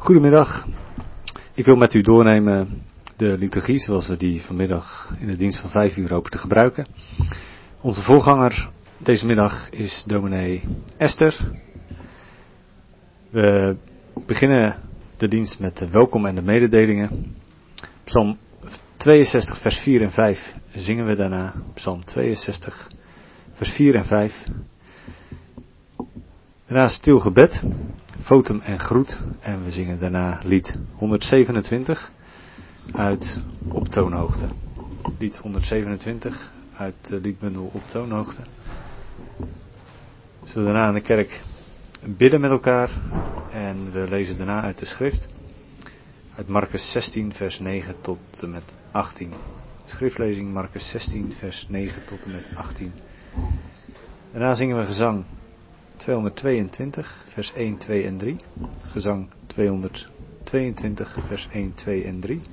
Goedemiddag. Ik wil met u doornemen de liturgie zoals we die vanmiddag in de dienst van 5 uur hopen te gebruiken. Onze voorganger deze middag is dominee Esther. We beginnen de dienst met de welkom en de mededelingen. Psalm 62 vers 4 en 5 zingen we daarna. Psalm 62 vers 4 en 5. Daarna stil gebed, votum en groet. En we zingen daarna lied 127 uit Op Toonhoogte. Lied 127 uit de liedbundel Op Toonhoogte. We zullen daarna in de kerk bidden met elkaar. En we lezen daarna uit de schrift. Uit Marcus 16 vers 9 tot en met 18. Schriftlezing Marcus 16 vers 9 tot en met 18. Daarna zingen we gezang 222 vers 1, 2 en 3. Gezang 222 vers 1, 2 en 3.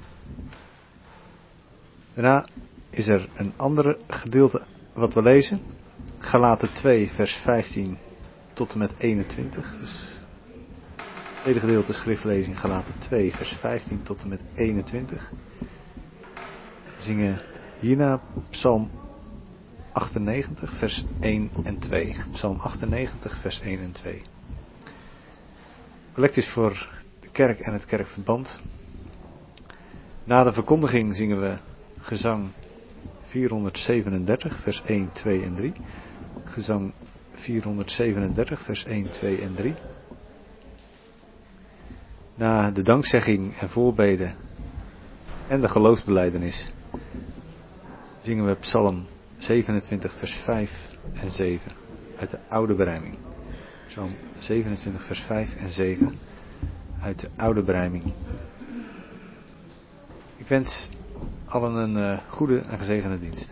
Daarna is er een andere gedeelte wat we lezen. Galaten 2 vers 15 tot en met 21. Dus het tweede gedeelte schriftlezing Galaten 2 vers 15 tot en met 21. We zingen hierna Psalm 98 vers 1 en 2. Psalm 98 vers 1 en 2. Collect is voor de kerk en het kerkverband. Na de verkondiging zingen we gezang 437 vers 1, 2 en 3. Gezang 437 vers 1, 2 en 3. Na de dankzegging en voorbeden en de geloofsbelijdenis zingen we Psalm 27 vers 5 en 7 uit de oude berijming. Psalm 27 vers 5 en 7 uit de oude berijming. Ik wens allen een goede en gezegende dienst.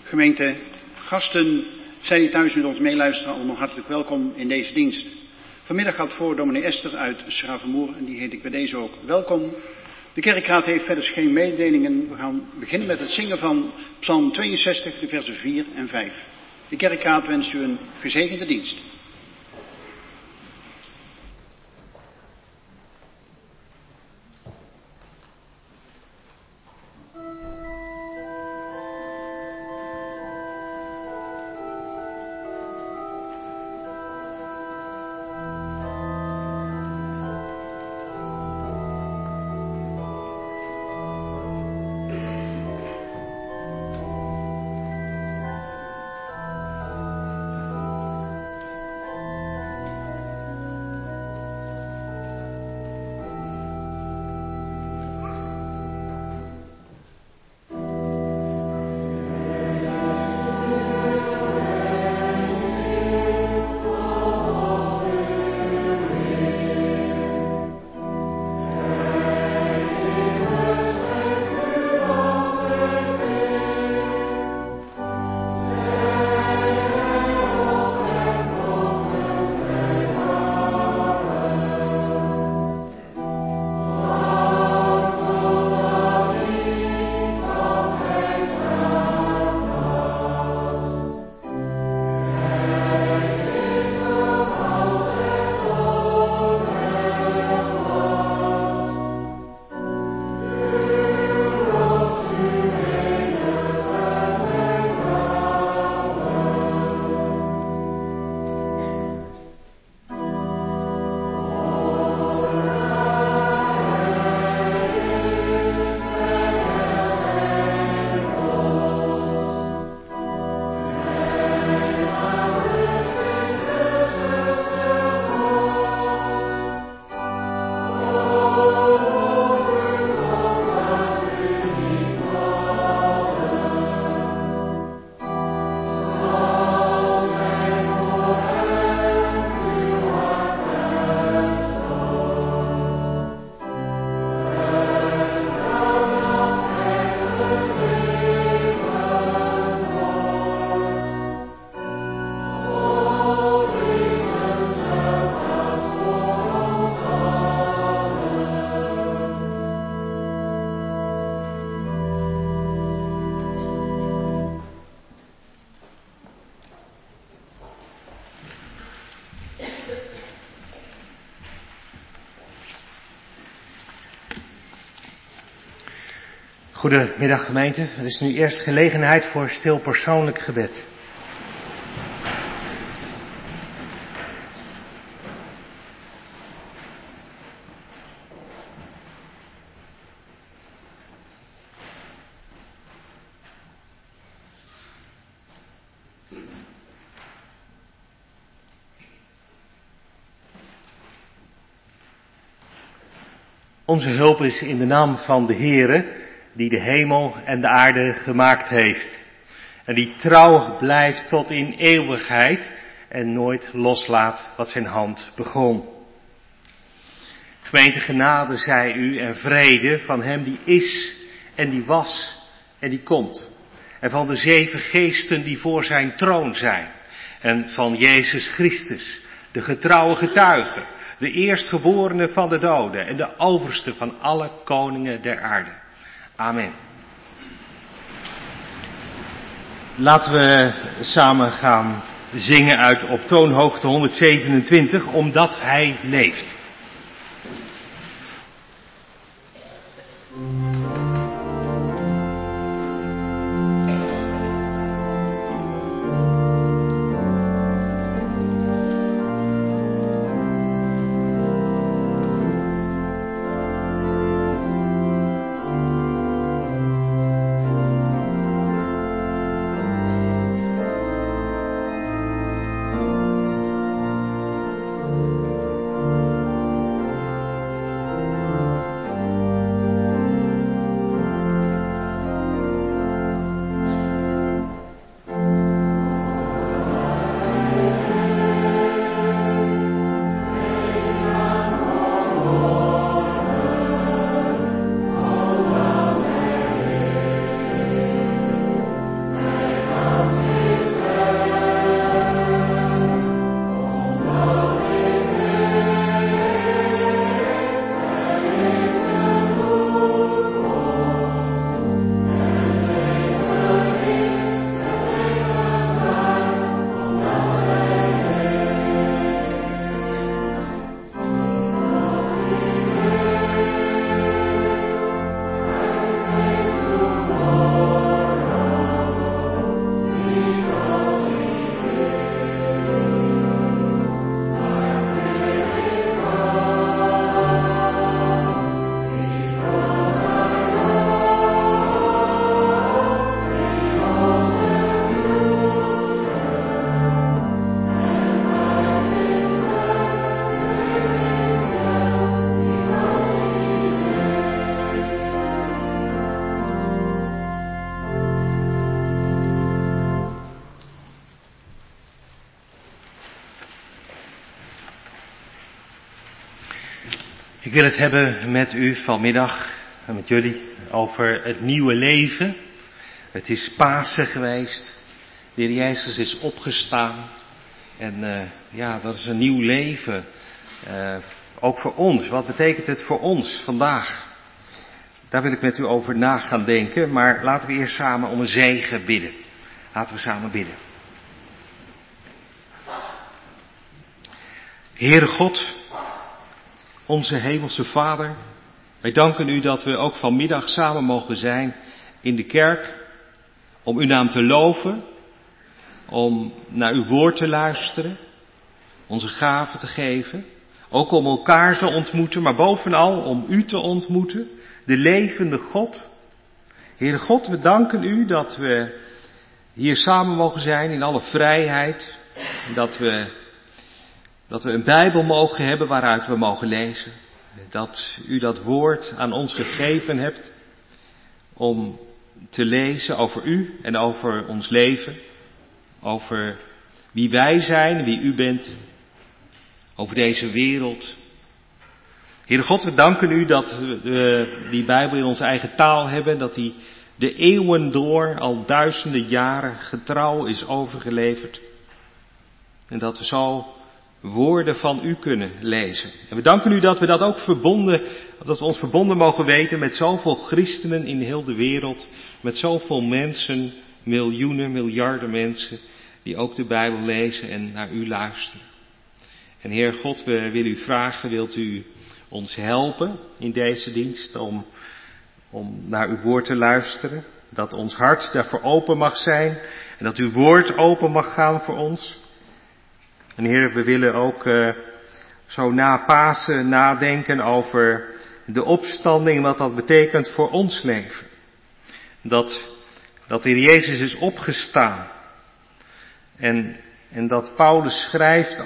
Gemeente, gasten, zij die thuis met ons meeluisteren, allemaal hartelijk welkom in deze dienst. Vanmiddag gaat voor dominee Esther uit Schravenmoer en die heet ik bij deze ook welkom. De kerkraad heeft verder geen mededelingen. We gaan beginnen met het zingen van Psalm 62, de versen 4 en 5. De kerkraad wenst u een gezegende dienst. Goedemiddag gemeente, er is nu eerst gelegenheid voor stil persoonlijk gebed. Onze hulp is in de naam van de Heere, die de hemel en de aarde gemaakt heeft. En die trouw blijft tot in eeuwigheid en nooit loslaat wat zijn hand begon. Gemeente, genade zij u en vrede van hem die is en die was en die komt. En van de 7 geesten die voor zijn troon zijn. En van Jezus Christus, de getrouwe getuige, de eerstgeborene van de doden en de overste van alle koningen der aarde. Amen. Laten we samen gaan zingen uit op toonhoogte 127, omdat hij leeft. Ik wil het hebben met u vanmiddag en met jullie over het nieuwe leven. Het is Pasen geweest. De Heer Jezus is opgestaan. En dat is een nieuw leven. Ook voor ons. Wat betekent het voor ons vandaag? Daar wil ik met u over na gaan denken. Maar laten we eerst samen om een zegen bidden. Laten we samen bidden. Heere God, onze hemelse Vader, wij danken u dat we ook vanmiddag samen mogen zijn in de kerk, om uw naam te loven, om naar uw woord te luisteren, onze gaven te geven, ook om elkaar te ontmoeten, maar bovenal om u te ontmoeten, de levende God. Heere God, we danken u dat we hier samen mogen zijn in alle vrijheid, dat we een Bijbel mogen hebben waaruit we mogen lezen. Dat u dat woord aan ons gegeven hebt om te lezen over u en over ons leven. Over wie wij zijn, wie u bent. Over deze wereld. Heere God, we danken u dat we die Bijbel in onze eigen taal hebben. Dat die de eeuwen door, al duizenden jaren, getrouw is overgeleverd. En dat we zo woorden van u kunnen lezen. En we danken u dat we dat ook dat we ons verbonden mogen weten met zoveel christenen in heel de wereld. Met zoveel mensen, miljoenen, miljarden mensen, die ook de Bijbel lezen en naar u luisteren. En Heer God, we willen u vragen, wilt u ons helpen in deze dienst om naar uw woord te luisteren. Dat ons hart daarvoor open mag zijn en dat uw woord open mag gaan voor ons. En Heer, we willen ook zo na Pasen nadenken over de opstanding en wat dat betekent voor ons leven. Dat de Heer Jezus is opgestaan. En dat Paulus schrijft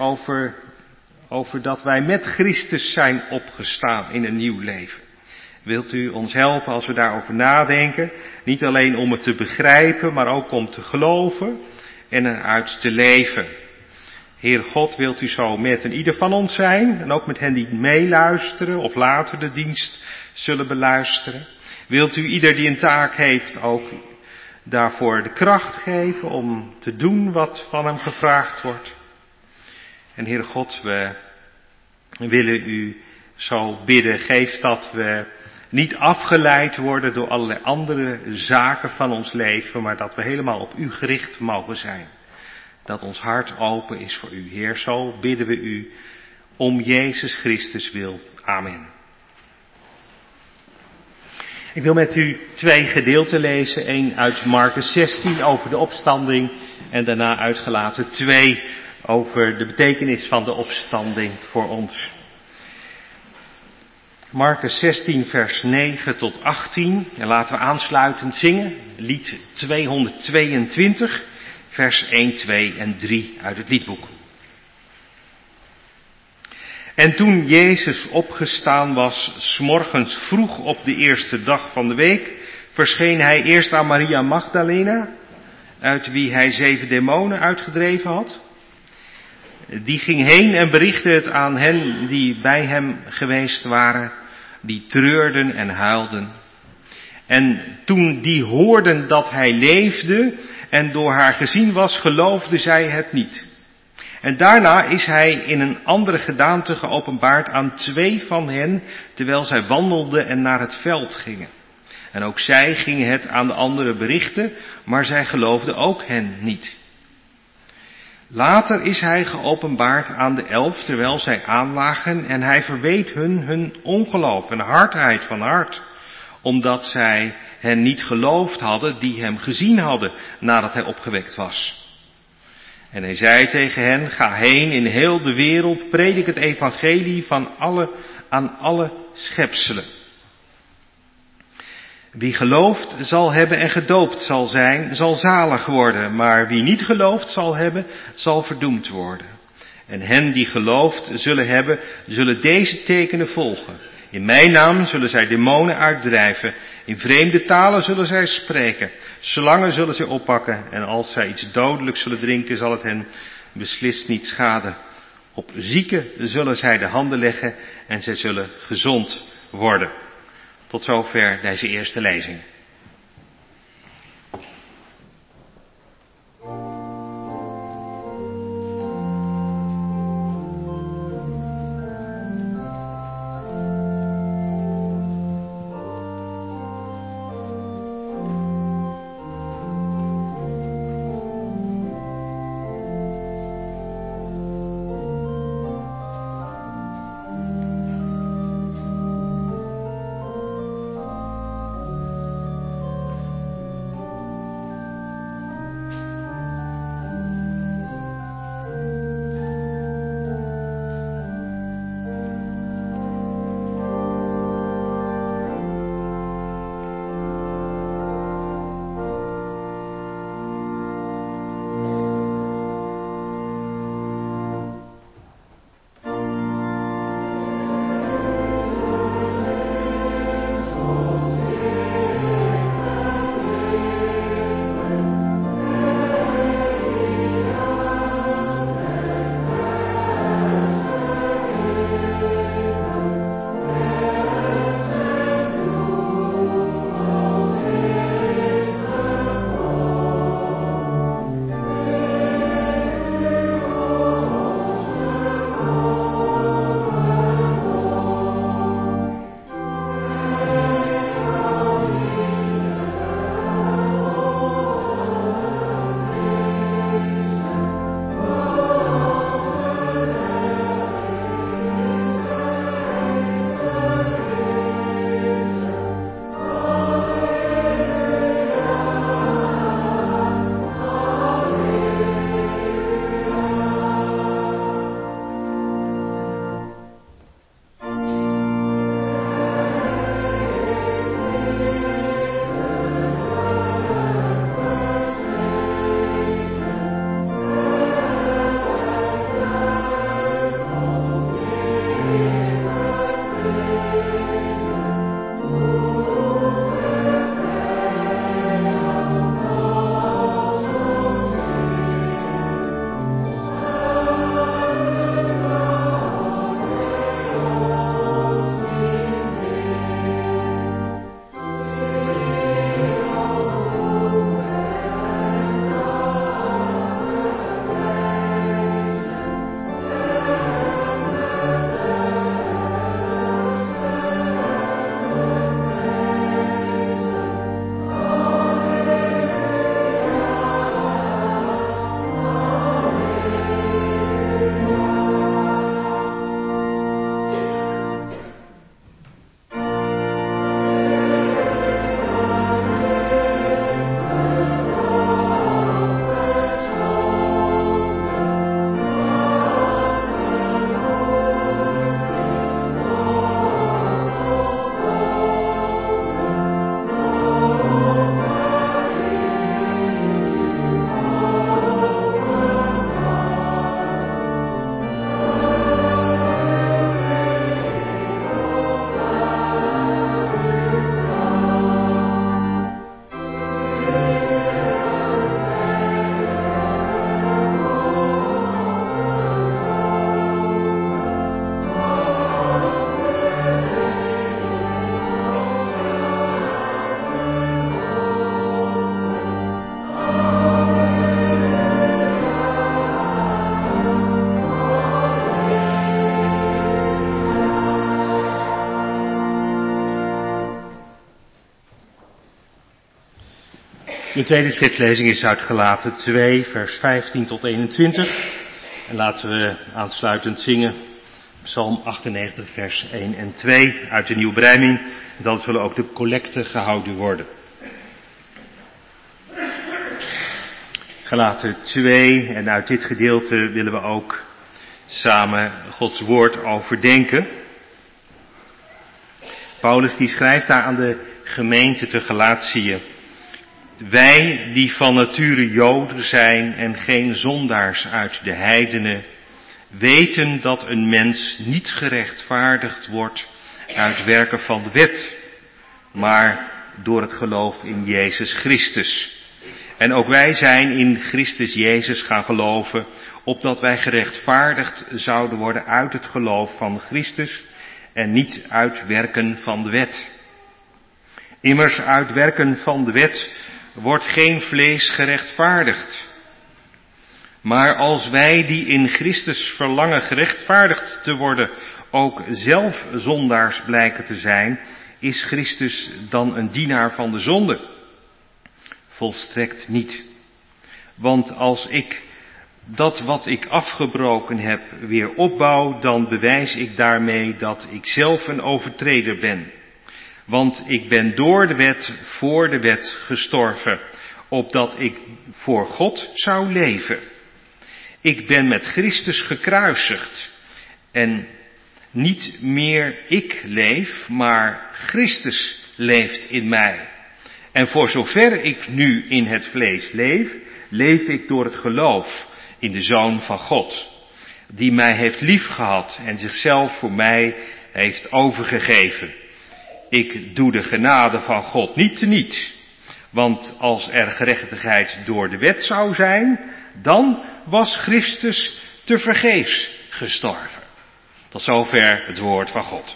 over dat wij met Christus zijn opgestaan in een nieuw leven. Wilt u ons helpen als we daarover nadenken? Niet alleen om het te begrijpen, maar ook om te geloven en eruit te leven. Heer God, wilt u zo met en ieder van ons zijn en ook met hen die meeluisteren of later de dienst zullen beluisteren. Wilt u ieder die een taak heeft ook daarvoor de kracht geven om te doen wat van hem gevraagd wordt. En Heer God, we willen u zo bidden, geef dat we niet afgeleid worden door allerlei andere zaken van ons leven, maar dat we helemaal op u gericht mogen zijn. Dat ons hart open is voor u. Heer, zo bidden we u om Jezus Christus wil. Amen. Ik wil met u 2 gedeelten lezen. 1 uit Markus 16 over de opstanding en daarna uitgelaten 2 over de betekenis van de opstanding voor ons. Markus 16 vers 9 tot 18. En laten we aansluitend zingen. Lied 222. Vers 1, 2 en 3 uit het liedboek. En toen Jezus opgestaan was, 's morgens vroeg op de eerste dag van de week, verscheen hij eerst aan Maria Magdalena, uit wie hij 7 demonen uitgedreven had. Die ging heen en berichtte het aan hen die bij hem geweest waren, die treurden en huilden. En toen die hoorden dat hij leefde en door haar gezien was, geloofde zij het niet. En daarna is hij in een andere gedaante geopenbaard aan 2 van hen, terwijl zij wandelden en naar het veld gingen. En ook zij gingen het aan de anderen berichten, maar zij geloofden ook hen niet. Later is hij geopenbaard aan de 11, terwijl zij aanlagen, en hij verweet hun ongeloof en hardheid van hart, omdat zij hen niet geloofd hadden die hem gezien hadden nadat hij opgewekt was. En hij zei tegen hen, ga heen in heel de wereld, predik het evangelie aan alle schepselen. Wie gelooft zal hebben en gedoopt zal zijn, zal zalig worden, maar wie niet geloofd zal hebben, zal verdoemd worden. En hen die geloofd zullen hebben, zullen deze tekenen volgen. In mijn naam zullen zij demonen uitdrijven, in vreemde talen zullen zij spreken, slangen zullen zij oppakken en als zij iets dodelijks zullen drinken, zal het hen beslist niet schaden. Op zieken zullen zij de handen leggen en zij zullen gezond worden. Tot zover deze eerste lezing. De tweede schriftlezing is uit Galaten 2, vers 15 tot 21. En laten we aansluitend zingen Psalm 98, vers 1 en 2 uit de Nieuwe Bijbel. En dan zullen ook de collecten gehouden worden. Galaten 2, en uit dit gedeelte willen we ook samen Gods woord overdenken. Paulus die schrijft daar aan de gemeente te Galatië: wij die van nature Joden zijn en geen zondaars uit de heidenen, weten dat een mens niet gerechtvaardigd wordt uit werken van de wet, maar door het geloof in Jezus Christus. En ook wij zijn in Christus Jezus gaan geloven, opdat wij gerechtvaardigd zouden worden uit het geloof van Christus en niet uit werken van de wet. Immers uit werken van de wet wordt geen vlees gerechtvaardigd. Maar als wij die in Christus verlangen gerechtvaardigd te worden ook zelf zondaars blijken te zijn, is Christus dan een dienaar van de zonde? Volstrekt niet. Want als ik dat wat ik afgebroken heb weer opbouw, dan bewijs ik daarmee dat ik zelf een overtreder ben. Want ik ben door de wet, voor de wet gestorven, opdat ik voor God zou leven. Ik ben met Christus gekruisigd en niet meer ik leef, maar Christus leeft in mij. En voor zover ik nu in het vlees leef, leef ik door het geloof in de Zoon van God, die mij heeft liefgehad en zichzelf voor mij heeft overgegeven. Ik doe de genade van God niet teniet, want als er gerechtigheid door de wet zou zijn, dan was Christus tevergeefs gestorven. Tot zover het woord van God.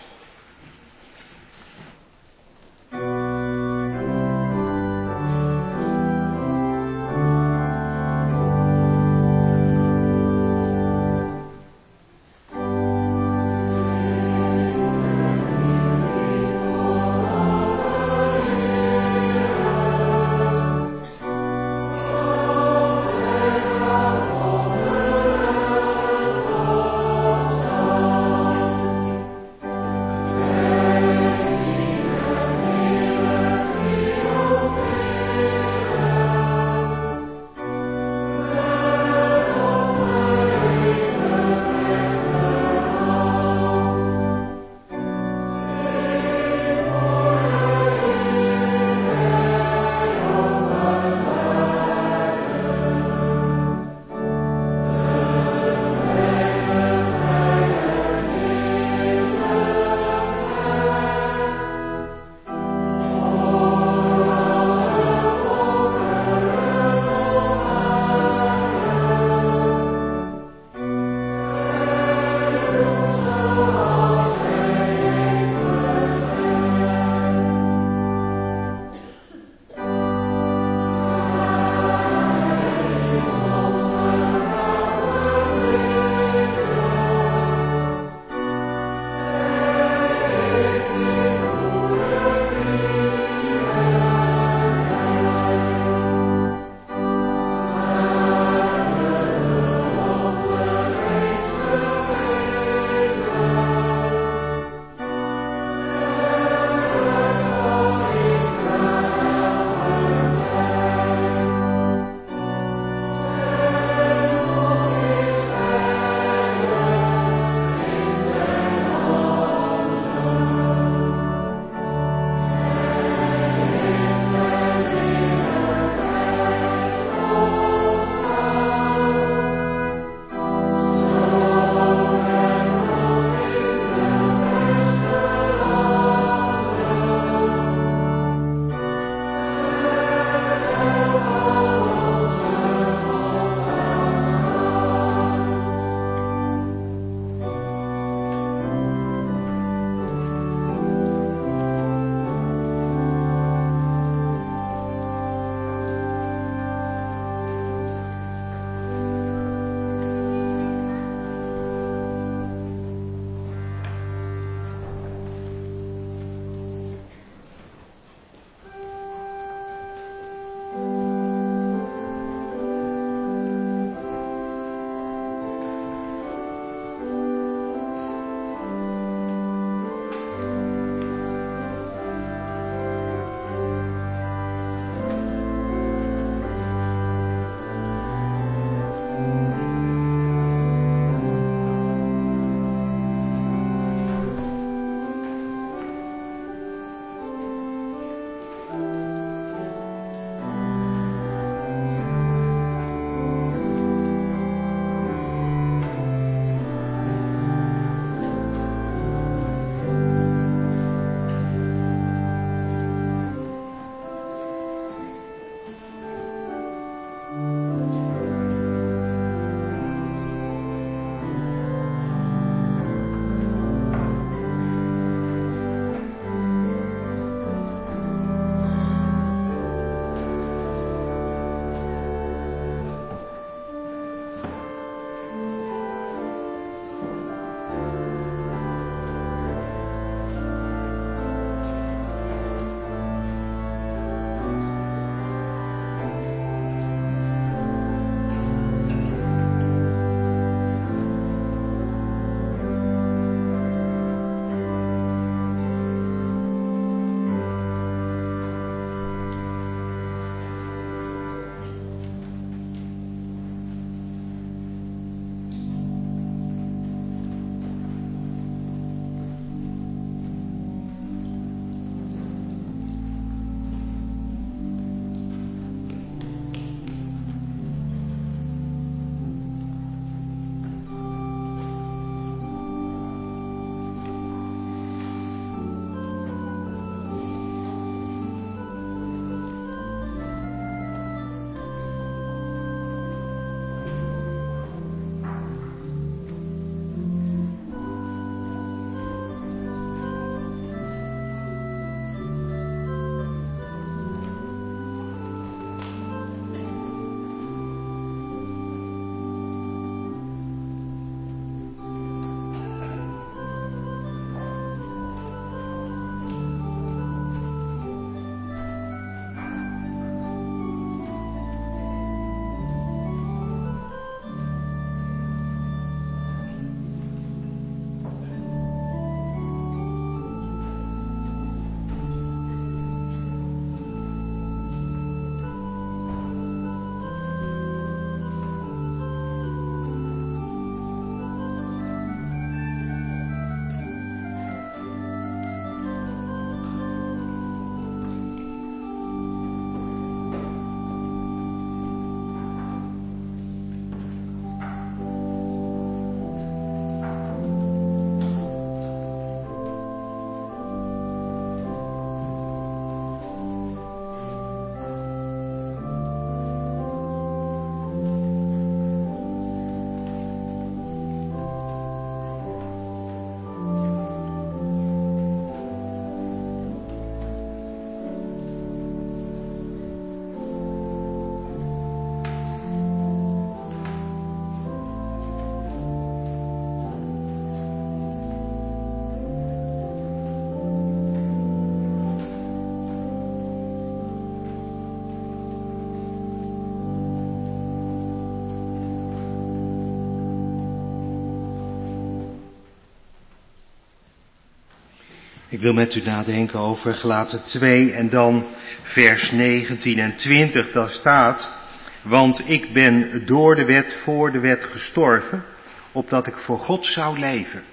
Ik wil met u nadenken over Galaten 2 en dan vers 19 en 20. Daar staat: want ik ben door de wet voor de wet gestorven, opdat ik voor God zou leven.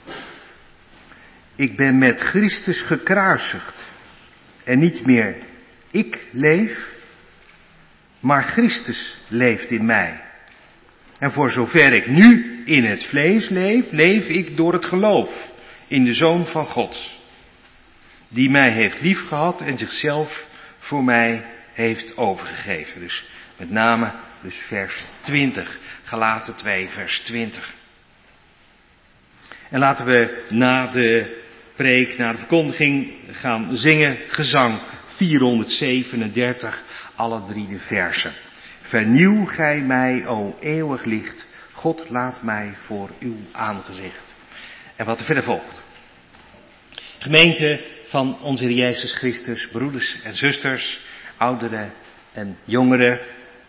Ik ben met Christus gekruisigd en niet meer ik leef, maar Christus leeft in mij. En voor zover ik nu in het vlees leef, leef ik door het geloof in de Zoon van God, die mij heeft liefgehad en zichzelf voor mij heeft overgegeven. Dus met name dus vers 20, Galaten 2 vers 20. En laten we na de preek, na de verkondiging gaan zingen gezang 437, alle 3 de versen. Vernieuw gij mij, o eeuwig licht, God laat mij voor uw aangezicht. En wat er verder volgt. Gemeente van onze Heer Jezus Christus, broeders en zusters, ouderen en jongeren.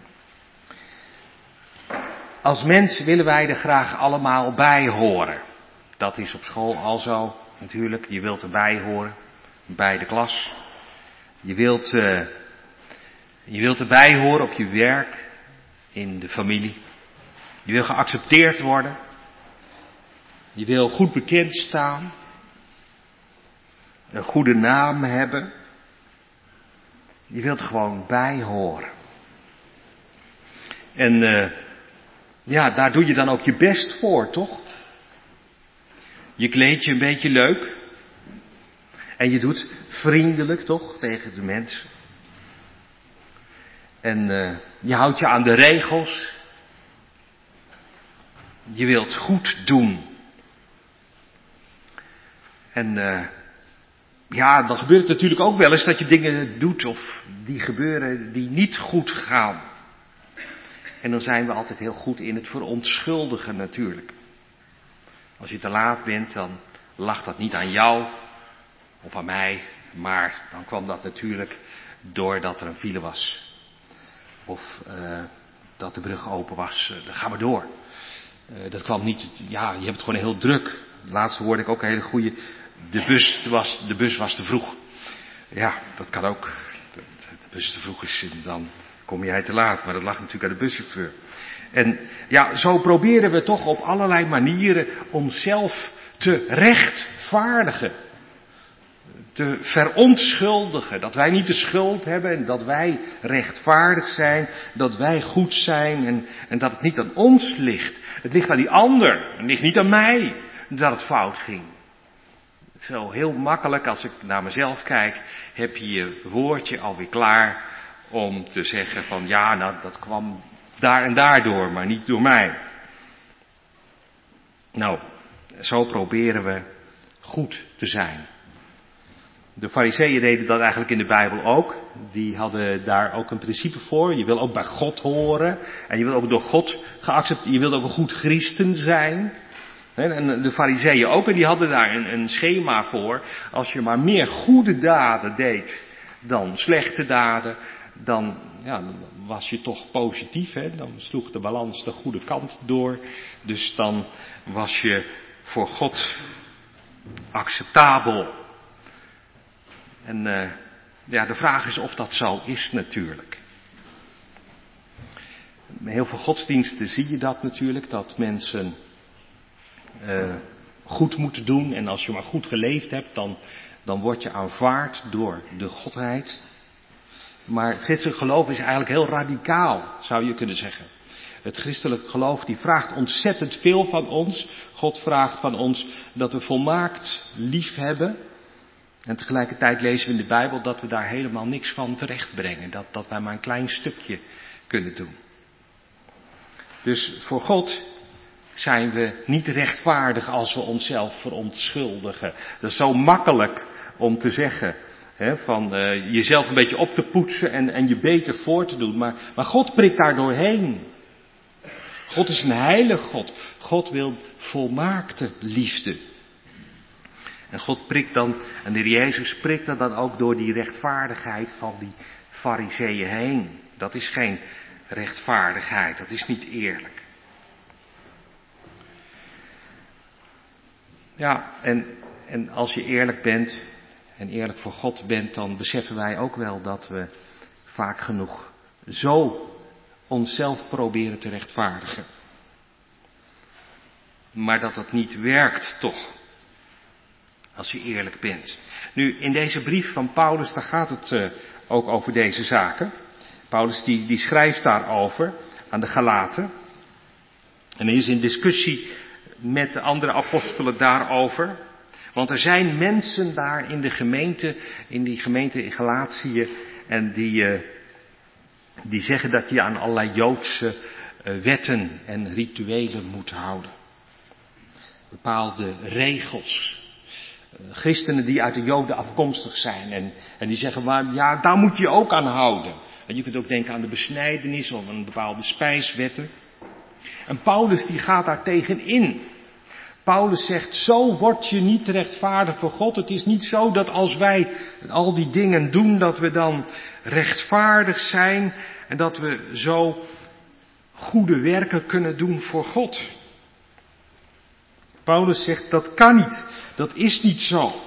Als mens willen wij er graag allemaal bij horen. Dat is op school al zo natuurlijk. Je wilt erbij horen, bij de klas. Je wilt erbij horen op je werk, in de familie. Je wil geaccepteerd worden. Je wil goed bekend staan. Een goede naam hebben. Je wilt er gewoon bij horen. En daar doe je dan ook je best voor, toch? Je kleed je een beetje leuk. En je doet vriendelijk, toch, tegen de mensen. En je houdt je aan de regels. Je wilt goed doen. En dan gebeurt het natuurlijk ook wel eens dat je dingen doet of die gebeuren die niet goed gaan. En dan zijn we altijd heel goed in het verontschuldigen natuurlijk. Als je te laat bent, dan lag dat niet aan jou of aan mij, maar dan kwam dat natuurlijk doordat er een file was. Of dat de brug open was. Dan gaan we door. Dat kwam niet, je hebt het gewoon heel druk. Laatst hoorde ik ook een hele goede. De bus was te vroeg. Ja, dat kan ook. De bus te vroeg is, dan kom jij te laat. Maar dat lag natuurlijk aan de buschauffeur. En zo proberen we toch op allerlei manieren onszelf te rechtvaardigen. Te verontschuldigen. Dat wij niet de schuld hebben en dat wij rechtvaardig zijn. Dat wij goed zijn en dat het niet aan ons ligt. Het ligt aan die ander. Het ligt niet aan mij dat het fout ging. Zo heel makkelijk, als ik naar mezelf kijk, heb je je woordje alweer klaar om te zeggen van dat kwam daar en daardoor, maar niet door mij. Nou, zo proberen we goed te zijn. De Farizeeën deden dat eigenlijk in de Bijbel ook. Die hadden daar ook een principe voor. Je wil ook bij God horen. En je wil ook door God geaccepteerd. Je wilt ook een goed christen zijn. En de Farizeeën ook. En die hadden daar een schema voor. Als je maar meer goede daden deed dan slechte daden. Dan was je toch positief. Dan sloeg de balans de goede kant door. Dus dan was je voor God acceptabel. En de vraag is of dat zo is natuurlijk. Met heel veel godsdiensten zie je dat natuurlijk, dat mensen goed moeten doen. En als je maar goed geleefd hebt, dan word je aanvaard door de Godheid. Maar het christelijk geloof is eigenlijk heel radicaal, zou je kunnen zeggen. Het christelijk geloof die vraagt ontzettend veel van ons. God vraagt van ons dat we volmaakt lief hebben. En tegelijkertijd lezen we in de Bijbel dat we daar helemaal niks van terechtbrengen. Dat wij maar een klein stukje kunnen doen. Dus voor God zijn we niet rechtvaardig als we onszelf verontschuldigen. Dat is zo makkelijk om te zeggen. Van jezelf een beetje op te poetsen en je beter voor te doen. Maar God prikt daar doorheen. God is een heilig God. God wil volmaakte liefde. En God prikt dan, en de Heer Jezus prikt er dan ook door die rechtvaardigheid van die Farizeeën heen. Dat is geen rechtvaardigheid, dat is niet eerlijk. Ja, en En als je eerlijk bent en eerlijk voor God bent, dan beseffen wij ook wel dat we vaak genoeg zo onszelf proberen te rechtvaardigen. Maar dat dat niet werkt toch, als je eerlijk bent. Nu, in deze brief van Paulus, daar gaat het ook over deze zaken. Paulus die schrijft daarover aan de Galaten. En hij is in discussie met de andere apostelen daarover. Want er zijn mensen daar in die gemeente in Galatië, en die zeggen dat je aan allerlei Joodse wetten en rituelen moet houden. Bepaalde regels. Christenen die uit de Joden afkomstig zijn en die zeggen, maar ja, daar moet je ook aan houden. En je kunt ook denken aan de besnijdenis of aan bepaalde spijswetten. En Paulus die gaat daar tegenin. Paulus zegt, zo word je niet rechtvaardig voor God. Het is niet zo dat als wij al die dingen doen, dat we dan rechtvaardig zijn en dat we zo goede werken kunnen doen voor God. Paulus zegt, dat kan niet. Dat is niet zo.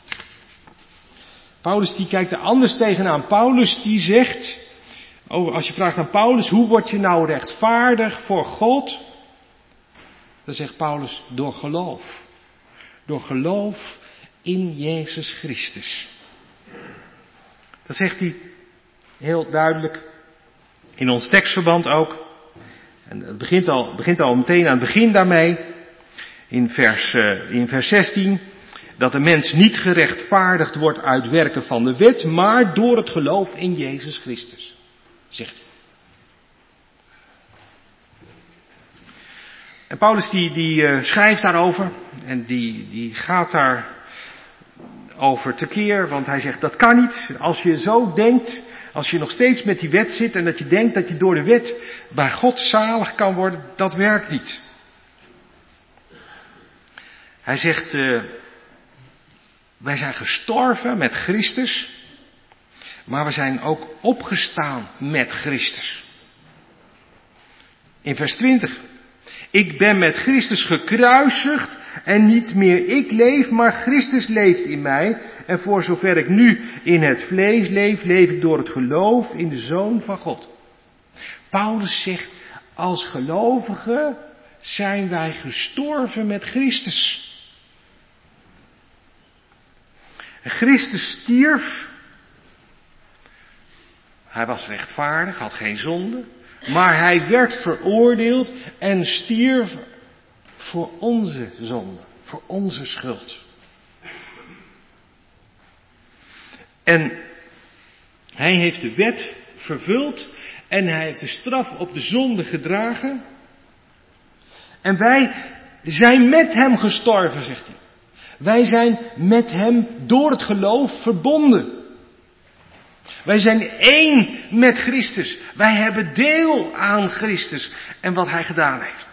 Paulus die kijkt er anders tegenaan. Paulus die zegt, als je vraagt aan Paulus, hoe word je nou rechtvaardig voor God? Dan zegt Paulus, door geloof. Door geloof in Jezus Christus. Dat zegt hij heel duidelijk in ons tekstverband ook. En het begint al meteen aan het begin daarmee. In vers 16. Dat de mens niet gerechtvaardigd wordt uit werken van de wet, maar door het geloof in Jezus Christus. Zegt hij. En Paulus die schrijft daarover en die gaat daar over tekeer, want hij zegt dat kan niet. Als je zo denkt, als je nog steeds met die wet zit en dat je denkt dat je door de wet bij God zalig kan worden, dat werkt niet. Hij zegt, wij zijn gestorven met Christus, maar we zijn ook opgestaan met Christus. In vers 20. Ik ben met Christus gekruisigd en niet meer ik leef, maar Christus leeft in mij. En voor zover ik nu in het vlees leef, leef ik door het geloof in de Zoon van God. Paulus zegt, als gelovigen zijn wij gestorven met Christus. En Christus stierf. Hij was rechtvaardig, had geen zonde. Maar hij werd veroordeeld en stierf voor onze zonde, voor onze schuld. En hij heeft de wet vervuld en hij heeft de straf op de zonde gedragen. En wij zijn met hem gestorven, zegt hij. Wij zijn met hem door het geloof verbonden. Wij zijn één met Christus. Wij hebben deel aan Christus en wat hij gedaan heeft.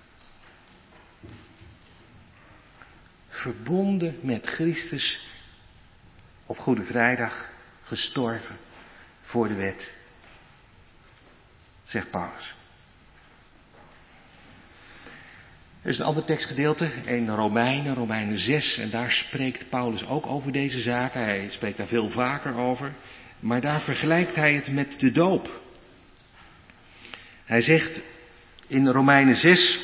Verbonden met Christus op Goede Vrijdag, gestorven voor de wet, zegt Paulus. Er is een ander tekstgedeelte in Romeinen 6, en daar spreekt Paulus ook over deze zaken. Hij spreekt daar veel vaker over. Maar daar vergelijkt hij het met de doop. Hij zegt in Romeinen 6,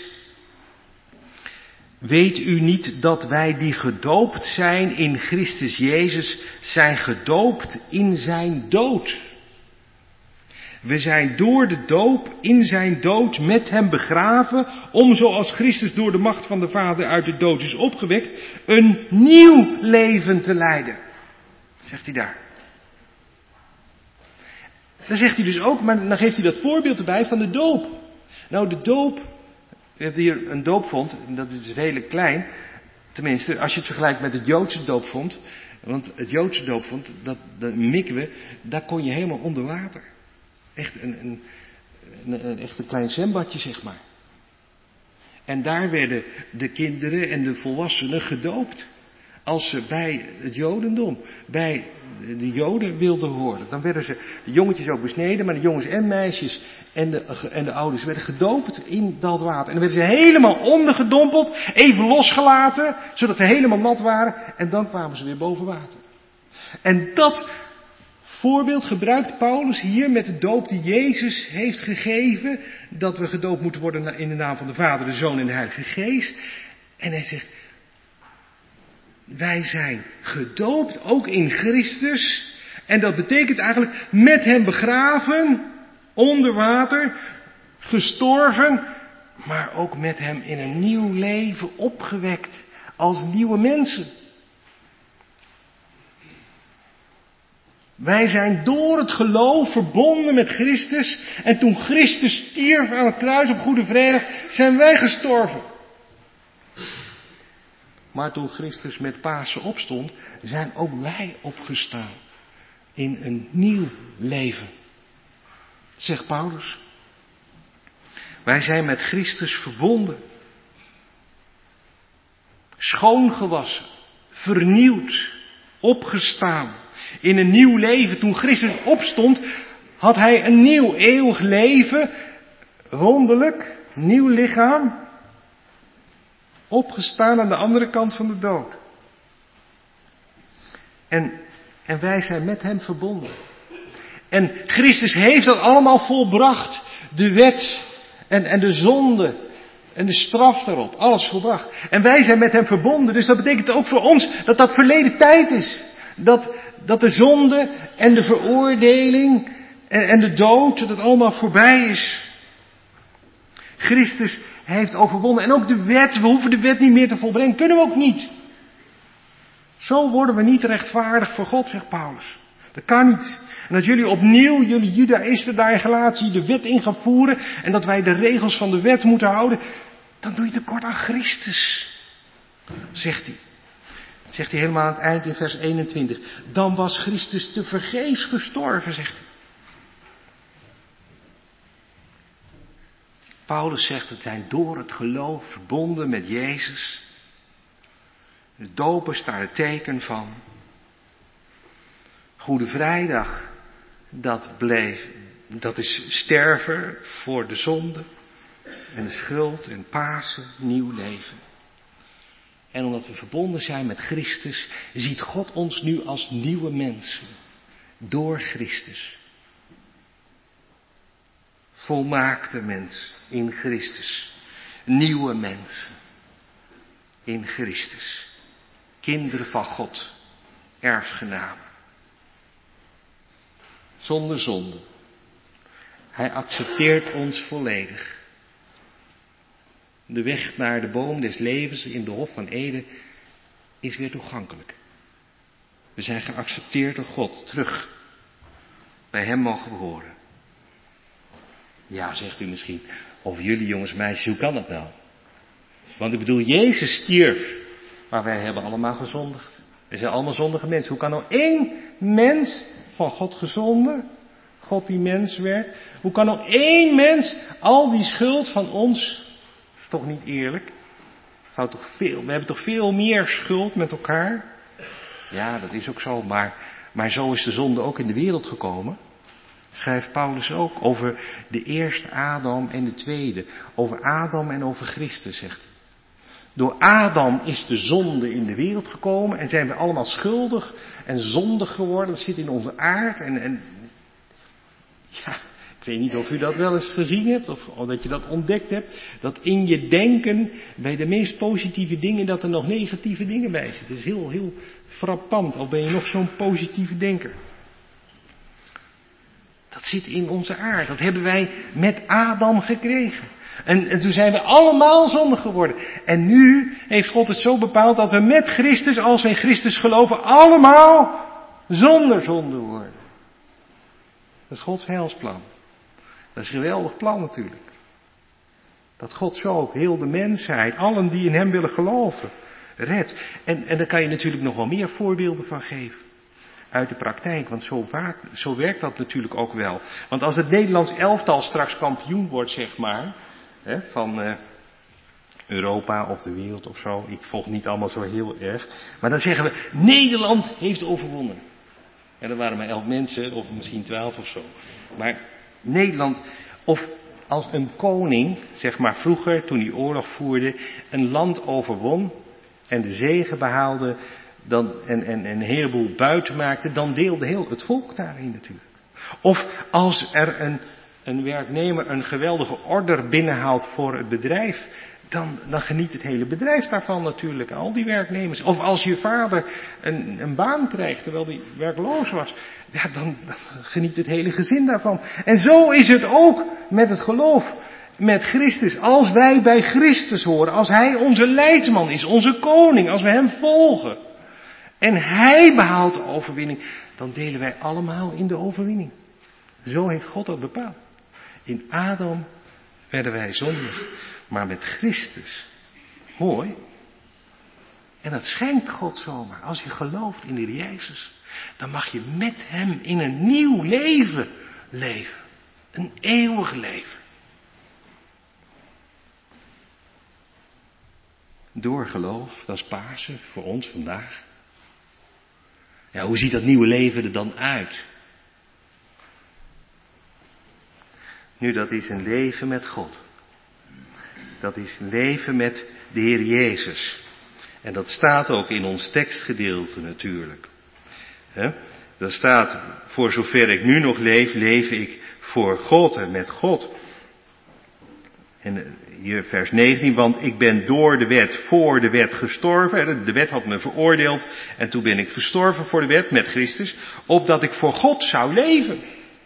weet u niet dat wij die gedoopt zijn in Christus Jezus, zijn gedoopt in zijn dood? We zijn door de doop in zijn dood met hem begraven, om zoals Christus door de macht van de Vader uit de dood is opgewekt, een nieuw leven te leiden. Zegt hij daar. Dan zegt hij dus ook, maar dan geeft hij dat voorbeeld erbij van de doop. Nou, de doop, we hebben hier een doopvond, en dat is redelijk klein. Tenminste, als je het vergelijkt met het Joodse doopvond. Want het Joodse doopvond, dat mikwe, daar kon je helemaal onder water. Echt echt een klein zwembadje, zeg maar. En daar werden de kinderen en de volwassenen gedoopt. als ze bij het Jodendom, bij de Joden wilden horen. Dan werden de jongetjes ook besneden, maar de jongens en meisjes en de ouders werden gedoopt in dat water. En dan werden ze helemaal ondergedompeld, even losgelaten, zodat ze helemaal nat waren. En dan kwamen ze weer boven water. En dat voorbeeld gebruikt Paulus hier met de doop die Jezus heeft gegeven. Dat we gedoopt moeten worden in de naam van de Vader, de Zoon en de Heilige Geest. En hij zegt, wij zijn gedoopt ook in Christus. En dat betekent eigenlijk met hem begraven, onder water, gestorven. Maar ook met hem in een nieuw leven opgewekt als nieuwe mensen. Wij zijn door het geloof verbonden met Christus. En toen Christus stierf aan het kruis op Goede Vrijdag, zijn wij gestorven. Maar toen Christus met Pasen opstond, zijn ook wij opgestaan. In een nieuw leven. Zegt Paulus. Wij zijn met Christus verbonden. Schoongewassen. Vernieuwd. Opgestaan. In een nieuw leven. Toen Christus opstond, had hij een nieuw eeuwig leven. Wonderlijk. Nieuw lichaam. Opgestaan aan de andere kant van de dood. En wij zijn met hem verbonden. En Christus heeft dat allemaal volbracht. De wet en de zonde en de straf daarop. Alles volbracht. En wij zijn met hem verbonden. Dus dat betekent ook voor ons dat dat verleden tijd is. Dat de zonde en de veroordeling en de dood, dat het allemaal voorbij is. Christus heeft overwonnen. En ook de wet, we hoeven de wet niet meer te volbrengen. Kunnen we ook niet. Zo worden we niet rechtvaardig voor God, zegt Paulus. Dat kan niet. En dat jullie opnieuw, jullie judaïsten daar in Galatië, de wet in gaan voeren. En dat wij de regels van de wet moeten houden. Dan doe je tekort aan Christus. Zegt hij. Zegt hij helemaal aan het eind in vers 21. Dan was Christus tevergeefs gestorven, zegt hij. Paulus zegt dat wij door het geloof verbonden met Jezus. De doop is daar het teken van. Goede Vrijdag, dat is sterven voor de zonde en de schuld en Pasen, nieuw leven. En omdat we verbonden zijn met Christus, ziet God ons nu als nieuwe mensen. Door Christus. Volmaakte mens in Christus. Nieuwe mensen in Christus. Kinderen van God. Erfgenamen. Zonder zonde. Hij accepteert ons volledig. De weg naar de boom des levens in de Hof van Eden is weer toegankelijk. We zijn geaccepteerd door God. Terug. Bij hem mogen we horen. Ja, zegt u misschien. Of jullie jongens, meisjes, hoe kan dat nou? Want ik bedoel, Jezus stierf. Maar wij hebben allemaal gezondigd. We zijn allemaal zondige mensen. Hoe kan nou één mens van God gezonden? God die mens werd. Hoe kan nou één mens al die schuld van ons? Dat is toch niet eerlijk? We hebben toch veel meer schuld met elkaar? Ja, dat is ook zo. Maar zo is de zonde ook in de wereld gekomen. Schrijft Paulus ook over de eerste Adam en de tweede. Over Adam en over Christus, zegt hij. Door Adam is de zonde in de wereld gekomen en zijn we allemaal schuldig en zondig geworden. Dat zit in onze aard en ja, ik weet niet of u dat wel eens gezien hebt of dat je dat ontdekt hebt. Dat in je denken bij de meest positieve dingen dat er nog negatieve dingen bij zitten. Dat is heel, heel frappant, al ben je nog zo'n positieve denker. Dat zit in onze aard. Dat hebben wij met Adam gekregen. En toen zijn we allemaal zondig geworden. En nu heeft God het zo bepaald dat we met Christus, als we in Christus geloven, allemaal zonder zonde worden. Dat is Gods heilsplan. Dat is een geweldig plan natuurlijk. Dat God zo heel de mensheid, allen die in hem willen geloven, redt. En daar kan je natuurlijk nog wel meer voorbeelden van geven. Uit de praktijk, want zo werkt dat natuurlijk ook wel. Want als het Nederlands elftal straks kampioen wordt, zeg maar, Europa of de wereld of zo. Ik volg niet allemaal zo heel erg. Maar dan zeggen we, Nederland heeft overwonnen. En dat waren maar 11 mensen, of misschien 12 of zo. Maar Nederland, of als een koning, zeg maar vroeger, toen hij oorlog voerde, een land overwon en de zege behaalde en een heleboel buiten maakte, dan deelde heel het volk daarin natuurlijk. Of als er een werknemer een geweldige order binnenhaalt voor het bedrijf, dan geniet het hele bedrijf daarvan natuurlijk, al die werknemers. Of als je vader een baan krijgt terwijl hij werkloos was, ja, dan geniet het hele gezin daarvan. En zo is het ook met het geloof, met Christus. Als wij bij Christus horen, als Hij onze leidsman is, onze koning, als we Hem volgen en Hij behaalt de overwinning, dan delen wij allemaal in de overwinning. Zo heeft God dat bepaald. In Adam werden wij zondig, maar met Christus. Mooi. En dat schenkt God zomaar. Als je gelooft in de Heer Jezus, dan mag je met Hem in een nieuw leven leven. Een eeuwig leven. Door geloof, dat is Pasen voor ons vandaag. Ja, hoe ziet dat nieuwe leven er dan uit? Nu, dat is een leven met God. Dat is een leven met de Heer Jezus. En dat staat ook in ons tekstgedeelte natuurlijk. Daar staat, voor zover ik nu nog leef, leef ik voor God en met God. En hier vers 19, want ik ben door de wet, voor de wet gestorven. De wet had me veroordeeld en toen ben ik gestorven voor de wet met Christus, opdat ik voor God zou leven.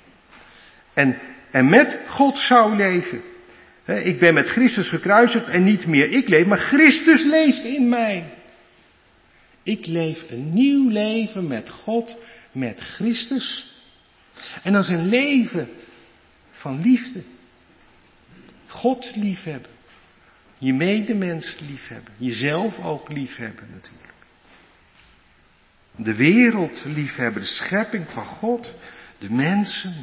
En met God zou leven. Ik ben met Christus gekruisigd en niet meer ik leef, maar Christus leeft in mij. Ik leef een nieuw leven met God, met Christus. En dat is een leven van liefde. God liefhebben. Je medemens liefhebben. Jezelf ook liefhebben natuurlijk. De wereld liefhebben, de schepping van God, de mensen.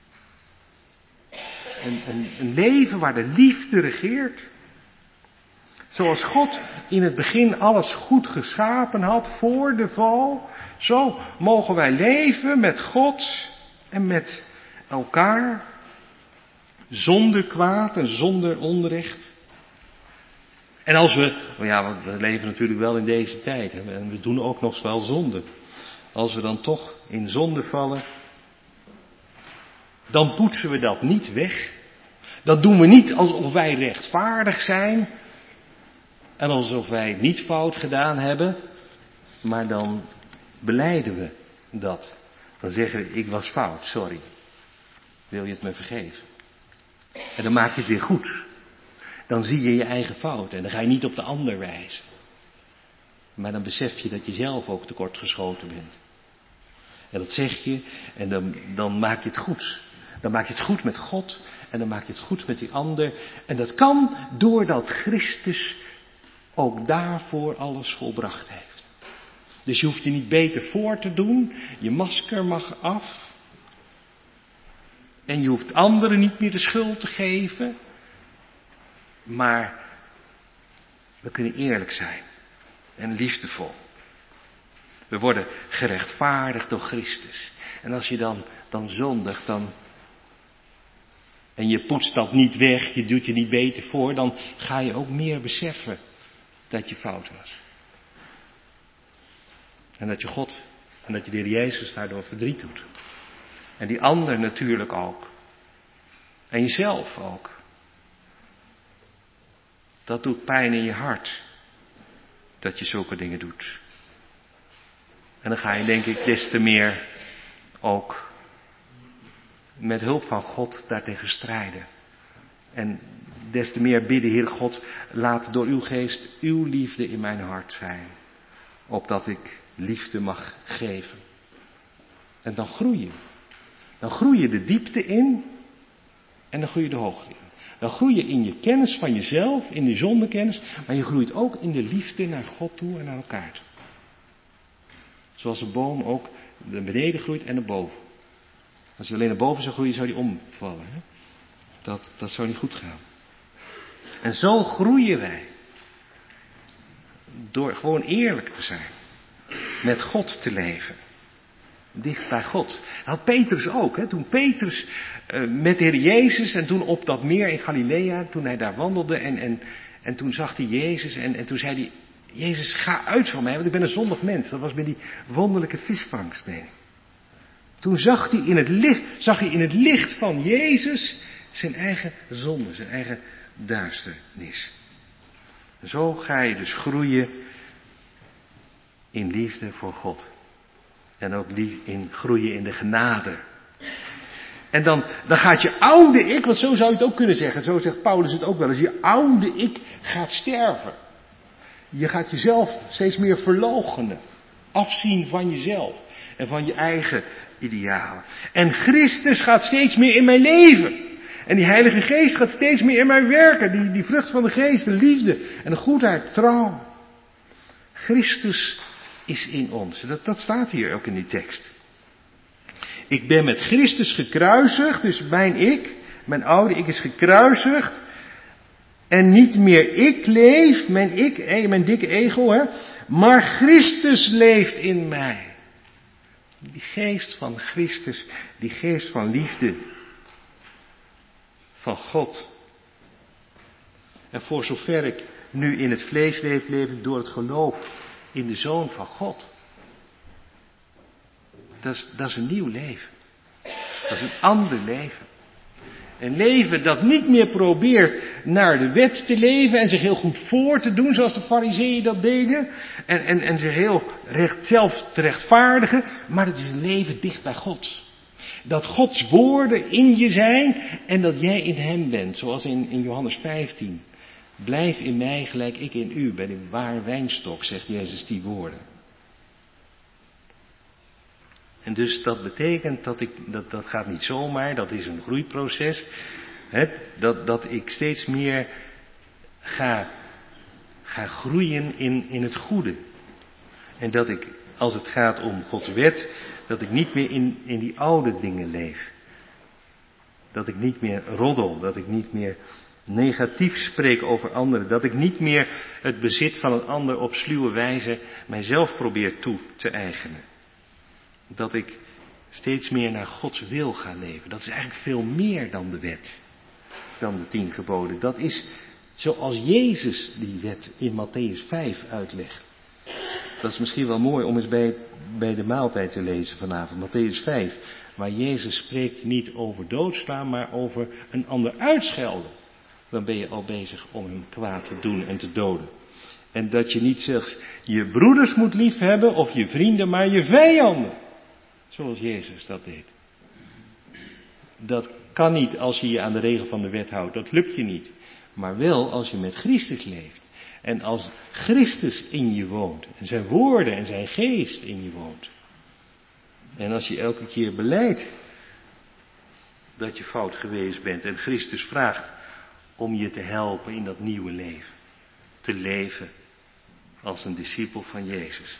Een leven waar de liefde regeert. Zoals God in het begin alles goed geschapen had voor de val, zo mogen wij leven met God en met elkaar. Zonder kwaad en zonder onrecht. En als want we leven natuurlijk wel in deze tijd en we doen ook nog wel zonde. Als we dan toch in zonde vallen, dan poetsen we dat niet weg. Dat doen we niet alsof wij rechtvaardig zijn. En alsof wij niet fout gedaan hebben. Maar dan belijden we dat. Dan zeggen we, ik was fout, sorry. Wil je het me vergeven? En dan maak je het weer goed. Dan zie je je eigen fout en dan ga je niet op de ander wijzen. Maar dan besef je dat je zelf ook tekortgeschoten bent. En dat zeg je en dan maak je het goed. Dan maak je het goed met God en dan maak je het goed met die ander. En dat kan doordat Christus ook daarvoor alles volbracht heeft. Dus je hoeft je niet beter voor te doen. Je masker mag af. En je hoeft anderen niet meer de schuld te geven. Maar we kunnen eerlijk zijn. En liefdevol. We worden gerechtvaardigd door Christus. En als je dan zondigt, en je poetst dat niet weg, je doet je niet beter voor, dan ga je ook meer beseffen dat je fout was. En dat je God en dat je de Heer Jezus daardoor verdriet doet. En die ander natuurlijk ook. En jezelf ook. Dat doet pijn in je hart. Dat je zulke dingen doet. En dan ga je denk ik des te meer ook met hulp van God daartegen strijden. En des te meer bidden, Heer God, laat door uw geest uw liefde in mijn hart zijn. Opdat ik liefde mag geven. En dan groei je. Dan groei je de diepte in en dan groei je de hoogte in. Dan groei je in je kennis van jezelf, in de zondekennis, maar je groeit ook in de liefde naar God toe en naar elkaar toe. Zoals een boom ook naar beneden groeit en naar boven. Als je alleen naar boven zou groeien, zou die omvallen. Hè? Dat zou niet goed gaan. En zo groeien wij. Door gewoon eerlijk te zijn. Met God te leven. Dicht bij God. Dat had Petrus ook. Hè? Toen Petrus met de Heer Jezus en toen op dat meer in Galilea, toen hij daar wandelde en toen zag hij Jezus en toen zei hij, Jezus, ga uit van mij, want ik ben een zondig mens. Dat was bij die wonderlijke visvangst. Toen zag hij in het licht van Jezus zijn eigen zonde, zijn eigen duisternis. En zo ga je dus groeien in liefde voor God. En ook groeien in de genade. En dan gaat je oude ik, want zo zou je het ook kunnen zeggen, zo zegt Paulus het ook wel eens, je oude ik gaat sterven. Je gaat jezelf steeds meer verloochenen. Afzien van jezelf en van je eigen idealen. En Christus gaat steeds meer in mijn leven. En die Heilige Geest gaat steeds meer in mij werken. Die vrucht van de Geest, de liefde en de goedheid, trouw. Christus is in ons. Dat staat hier ook in die tekst. Ik ben met Christus gekruisigd, dus mijn oude ik is gekruisigd. En niet meer ik leef, mijn dikke ego, hè, maar Christus leeft in mij. Die geest van Christus, die geest van liefde, van God. En voor zover ik nu in het vlees leef, leef ik door het geloof in de Zoon van God. Dat is een nieuw leven. Dat is een ander leven. Een leven dat niet meer probeert naar de wet te leven en zich heel goed voor te doen zoals de Farizeeën dat deden. En zich heel zelf te rechtvaardigen. Maar het is een leven dicht bij God. Dat Gods woorden in je zijn en dat jij in hem bent. Zoals in Johannes 15. Blijf in mij gelijk ik in u. Bij de waar wijnstok zegt Jezus die woorden. En dus dat betekent dat gaat niet zomaar, dat is een groeiproces. Hè, dat ik steeds meer ga groeien in het goede. En dat ik, als het gaat om Gods wet, dat ik niet meer in die oude dingen leef. Dat ik niet meer roddel, dat ik niet meer negatief spreek over anderen. Dat ik niet meer het bezit van een ander op sluwe wijze mijzelf probeer toe te eigenen. Dat ik steeds meer naar Gods wil ga leven. Dat is eigenlijk veel meer dan de wet. Dan de 10 geboden. Dat is zoals Jezus die wet in Mattheüs 5 uitlegt. Dat is misschien wel mooi om eens bij de maaltijd te lezen vanavond. Mattheüs 5. Waar Jezus spreekt niet over doodslaan, maar over een ander uitschelden. Dan ben je al bezig om hem kwaad te doen en te doden. En dat je niet zelfs je broeders moet liefhebben of je vrienden, maar je vijanden. Zoals Jezus dat deed. Dat kan niet als je je aan de regel van de wet houdt. Dat lukt je niet. Maar wel als je met Christus leeft. En als Christus in je woont. En zijn woorden en zijn geest in je woont. En als je elke keer belijdt dat je fout geweest bent. En Christus vraagt om je te helpen in dat nieuwe leven. Te leven als een discipel van Jezus.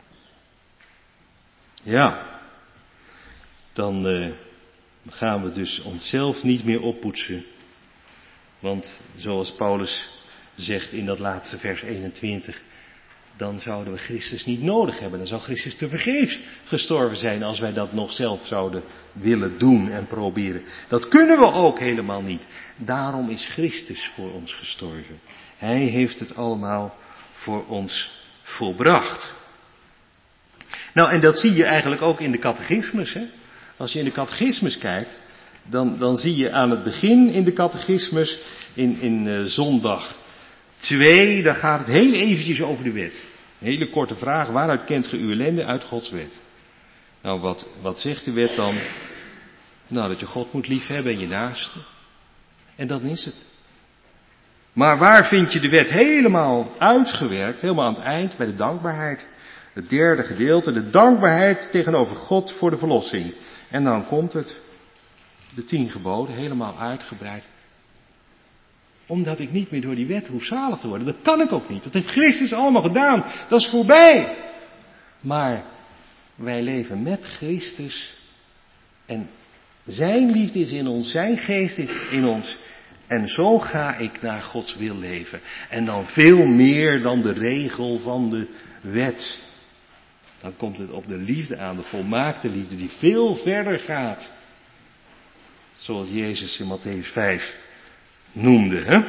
Ja. Dan gaan we dus onszelf niet meer oppoetsen. Want zoals Paulus zegt in dat laatste vers 21. Dan zouden we Christus niet nodig hebben. Dan zou Christus tevergeefs gestorven zijn als wij dat nog zelf zouden willen doen en proberen. Dat kunnen we ook helemaal niet. Daarom is Christus voor ons gestorven. Hij heeft het allemaal voor ons volbracht. Nou, en dat zie je eigenlijk ook in de catechismus, hè. Als je in de catechismus kijkt, dan zie je aan het begin in de catechismus, in zondag 2, daar gaat het heel eventjes over de wet. Een hele korte vraag, waaruit kent ge uw ellende? Uit Gods wet. Nou, wat zegt de wet dan? Nou, dat je God moet liefhebben en je naaste. En dan is het. Maar waar vind je de wet helemaal uitgewerkt, helemaal aan het eind, bij de dankbaarheid? Het derde gedeelte, de dankbaarheid tegenover God voor de verlossing. En dan komt het, de 10 geboden, helemaal uitgebreid. Omdat ik niet meer door die wet hoef zalig te worden. Dat kan ik ook niet. Dat heeft Christus allemaal gedaan. Dat is voorbij. Maar wij leven met Christus. En zijn liefde is in ons, zijn geest is in ons. En zo ga ik naar Gods wil leven. En dan veel meer dan de regel van de wet. Dan komt het op de liefde aan, de volmaakte liefde die veel verder gaat. Zoals Jezus in Mattheüs 5 noemde. Hè?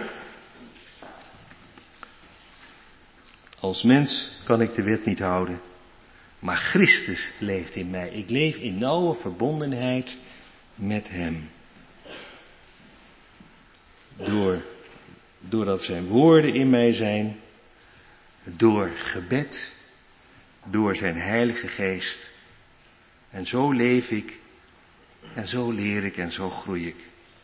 Als mens kan ik de wet niet houden. Maar Christus leeft in mij. Ik leef in nauwe verbondenheid met Hem. Doordat zijn woorden in mij zijn. Door gebed. Door zijn Heilige Geest. En zo leef ik. En zo leer ik en zo groei ik.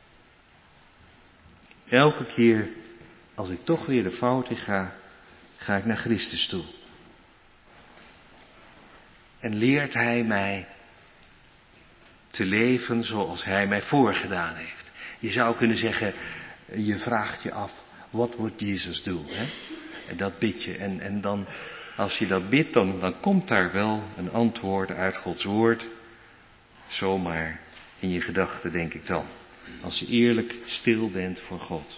Elke keer als ik toch weer de fout in ga, ga ik naar Christus toe. En leert Hij mij te leven zoals Hij mij voorgedaan heeft. Je zou kunnen zeggen, je vraagt je af, wat wordt Jezus doen? Hè? En dat bid je. En dan, als je dat bidt, dan komt daar wel een antwoord uit Gods woord. Zomaar in je gedachten, denk ik dan. Als je eerlijk stil bent voor God.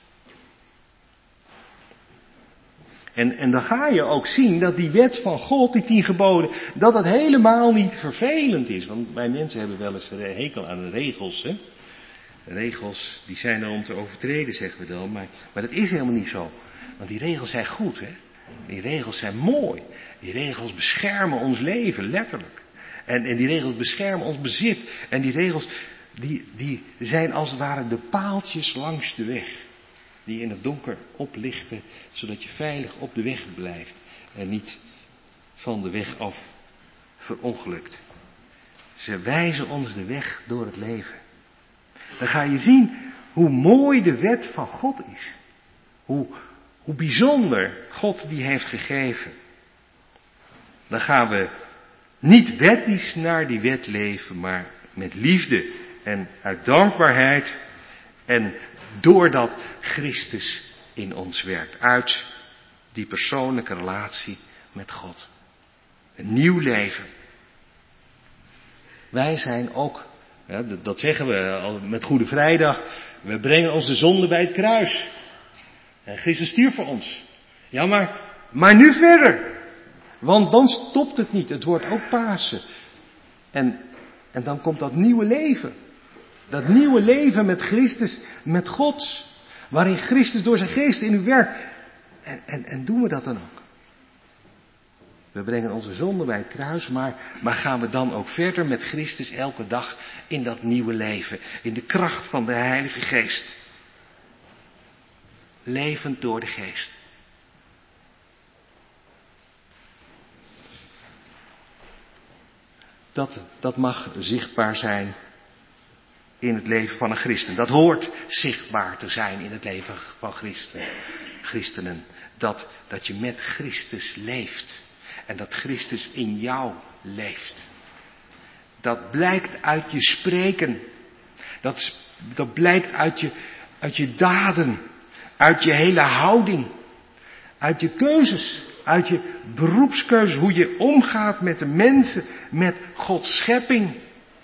En dan ga je ook zien dat die wet van God, die 10 geboden, dat het helemaal niet vervelend is. Want wij mensen hebben wel eens een hekel aan de regels. Hè? De regels, die zijn er om te overtreden, zeggen we dan. Maar dat is helemaal niet zo. Want die regels zijn goed. Hè? Die regels zijn mooi. Die regels beschermen ons leven, letterlijk. En die regels beschermen ons bezit. En die regels, die zijn als het ware de paaltjes langs de weg. Die in het donker oplichten, zodat je veilig op de weg blijft. En niet van de weg af verongelukt. Ze wijzen ons de weg door het leven. Dan ga je zien hoe mooi de wet van God is. Hoe bijzonder God die heeft gegeven. Dan gaan we niet wettisch naar die wet leven, maar met liefde en uit dankbaarheid. En doordat Christus in ons werkt. Uit die persoonlijke relatie met God. Een nieuw leven. Wij zijn ook, dat zeggen we al met Goede Vrijdag, we brengen onze zonde bij het kruis. En Christus stierf voor ons. Ja, maar nu verder. Want dan stopt het niet. Het wordt ook Pasen. En dan komt dat nieuwe leven. Dat nieuwe leven met Christus, met God. Waarin Christus door zijn geest in u werkt. En doen we dat dan ook? We brengen onze zonde bij het kruis, maar gaan we dan ook verder met Christus elke dag in dat nieuwe leven. In de kracht van de Heilige Geest. Levend door de Geest. Dat mag zichtbaar zijn in het leven van een christen. Dat hoort zichtbaar te zijn in het leven van christenen. Dat je met Christus leeft. En dat Christus in jou leeft. Dat blijkt uit je spreken. Dat blijkt uit je daden. Uit je hele houding. Uit je keuzes. Uit je beroepskeuzes. Hoe je omgaat met de mensen. Met Gods schepping.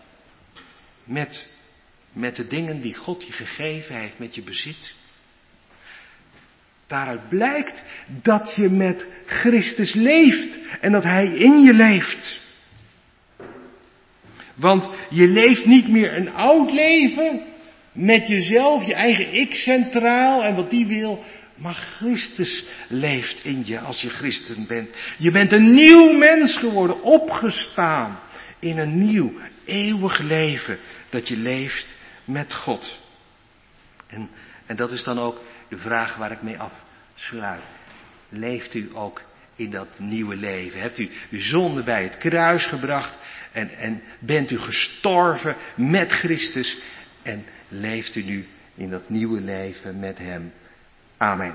Met de dingen die God je gegeven heeft. Met je bezit. Daaruit blijkt dat je met Christus leeft. En dat Hij in je leeft. Want je leeft niet meer een oud leven. Met jezelf, je eigen ik centraal en wat die wil. Maar Christus leeft in je als je christen bent. Je bent een nieuw mens geworden, opgestaan in een nieuw, eeuwig leven. Dat je leeft met God. En dat is dan ook de vraag waar ik mee afsluit. Leeft u ook in dat nieuwe leven? Hebt u uw zonde bij het kruis gebracht? En bent u gestorven met Christus? En leeft u nu in dat nieuwe leven met Hem? Amen.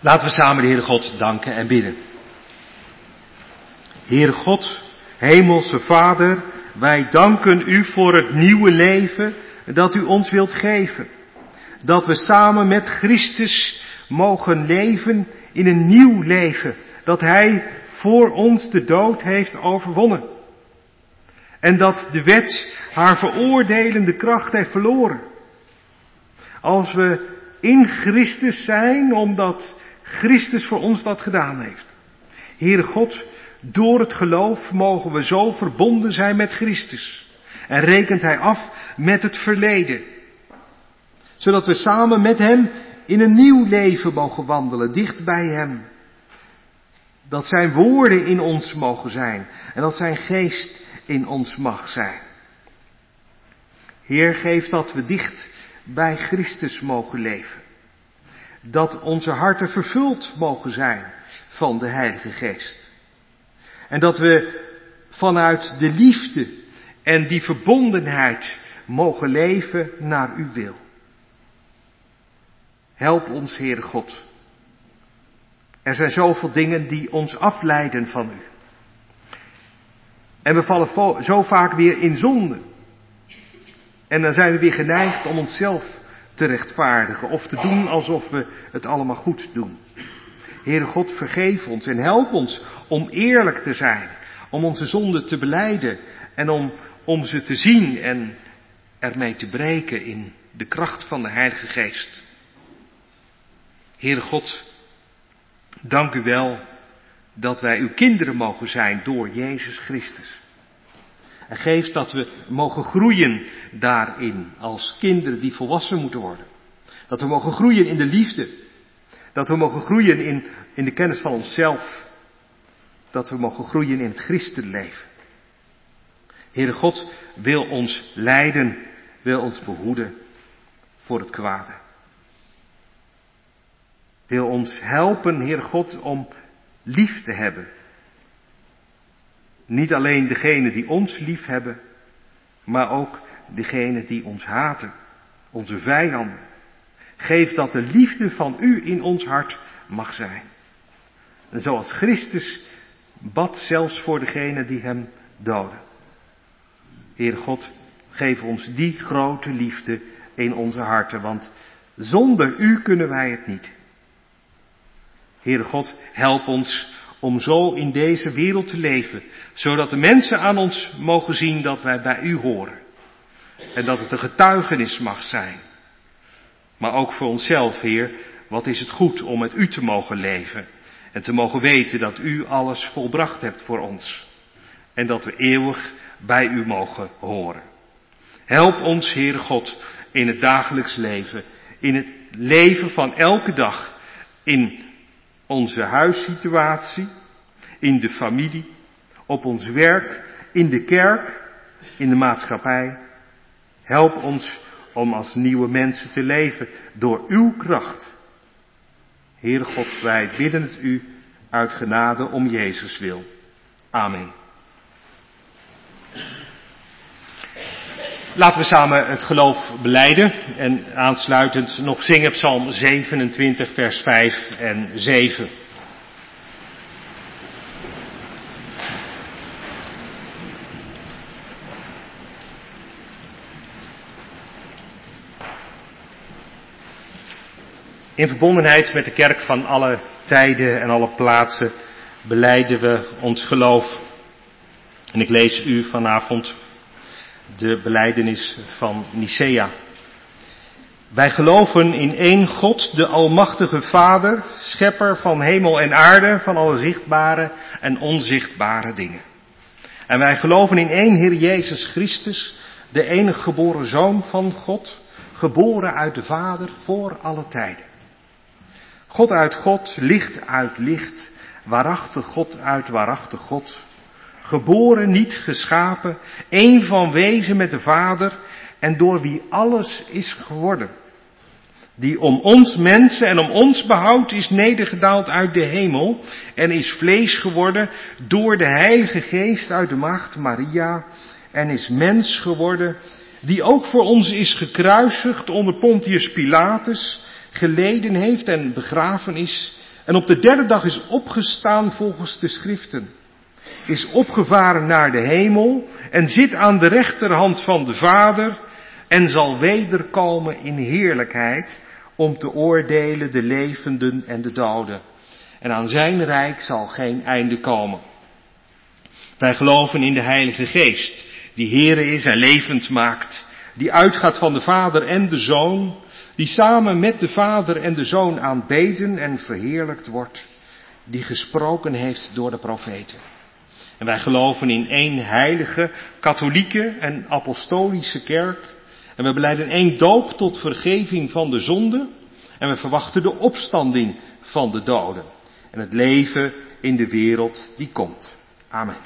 Laten we samen de Heere God danken en bidden. Heere God, Hemelse Vader, wij danken u voor het nieuwe leven dat u ons wilt geven. Dat we samen met Christus mogen leven in een nieuw leven. Dat Hij voor ons de dood heeft overwonnen. En dat de wet haar veroordelende kracht heeft verloren. Als we in Christus zijn, omdat Christus voor ons dat gedaan heeft. Heere God, door het geloof mogen we zo verbonden zijn met Christus. En rekent Hij af met het verleden. Zodat we samen met Hem in een nieuw leven mogen wandelen, dicht bij Hem. Dat Zijn woorden in ons mogen zijn. En dat Zijn geest in ons mag zijn. Heer, geef dat we dicht bij Christus mogen leven. Dat onze harten vervuld mogen zijn van de Heilige Geest. En dat we vanuit de liefde en die verbondenheid mogen leven naar uw wil. Help ons, Heere God. Er zijn zoveel dingen die ons afleiden van u. En we vallen zo vaak weer in zonde. En dan zijn we weer geneigd om onszelf te rechtvaardigen of te doen alsof we het allemaal goed doen. Heere God, vergeef ons en help ons om eerlijk te zijn, om onze zonden te belijden en om ze te zien en ermee te breken in de kracht van de Heilige Geest. Heere God, dank u wel dat wij uw kinderen mogen zijn door Jezus Christus. En geef dat we mogen groeien daarin als kinderen die volwassen moeten worden. Dat we mogen groeien in de liefde. Dat we mogen groeien in de kennis van onszelf. Dat we mogen groeien in het christenleven. Heere God wil ons leiden, wil ons behoeden voor het kwade. Wil ons helpen, Heere God, om lief te hebben. Niet alleen degenen die ons lief hebben, maar ook degenen die ons haten, onze vijanden. Geef dat de liefde van u in ons hart mag zijn. En zoals Christus bad zelfs voor degenen die hem doden. Heere God, geef ons die grote liefde in onze harten, want zonder u kunnen wij het niet. Heere God, help ons om zo in deze wereld te leven, zodat de mensen aan ons mogen zien dat wij bij u horen. En dat het een getuigenis mag zijn. Maar ook voor onszelf, Heer, wat is het goed om met u te mogen leven. En te mogen weten dat u alles volbracht hebt voor ons. En dat we eeuwig bij u mogen horen. Help ons, Heere God, in het dagelijks leven. In het leven van elke dag. In onze huissituatie, in de familie, op ons werk, in de kerk, in de maatschappij. Help ons om als nieuwe mensen te leven door uw kracht. Heere God, wij bidden het u uit genade om Jezus wil. Amen. Laten we samen het geloof belijden en aansluitend nog zingen Psalm 27 vers 5 en 7. In verbondenheid met de kerk van alle tijden en alle plaatsen belijden we ons geloof. En ik lees u vanavond de belijdenis van Nicea. Wij geloven in één God, de almachtige Vader, schepper van hemel en aarde, van alle zichtbare en onzichtbare dingen. En wij geloven in één Heer Jezus Christus, de enige geboren Zoon van God, geboren uit de Vader voor alle tijden. God uit God, licht uit licht, waarachtig God uit waarachtig God. Geboren, niet geschapen, één van wezen met de Vader en door wie alles is geworden. Die om ons mensen en om ons behoud is nedergedaald uit de hemel en is vlees geworden door de Heilige Geest uit de maagd Maria en is mens geworden, die ook voor ons is gekruisigd onder Pontius Pilatus, geleden heeft en begraven is, En op de derde dag is opgestaan volgens de schriften. Is opgevaren naar de hemel en zit aan de rechterhand van de Vader en zal wederkomen in heerlijkheid om te oordelen de levenden en de doden. En aan zijn rijk zal geen einde komen. Wij geloven in de Heilige Geest, die Heere is en levend maakt, die uitgaat van de Vader en de Zoon, die samen met de Vader en de Zoon aanbeden en verheerlijkt wordt, die gesproken heeft door de profeten. En wij geloven in één heilige, katholieke en apostolische kerk. En we belijden één doop tot vergeving van de zonde. En we verwachten de opstanding van de doden. En het leven in de wereld die komt. Amen.